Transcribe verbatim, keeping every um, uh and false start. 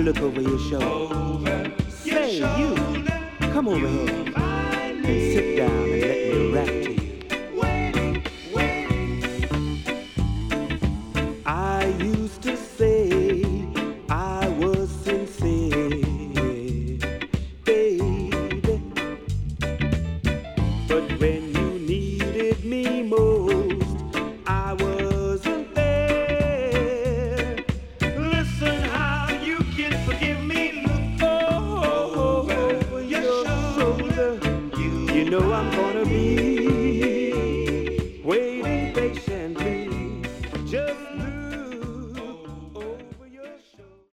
look over your shoulder. Over Say, your you, shoulder. come over You here find and me. sit down and let me rap to you. Wait, wait. I used to say I was sincere, baby, but when you needed me most, I wasn't there. Listen how you can forgive me. Look Oh, over over your your shoulder. shoulder, you know I'm gonna be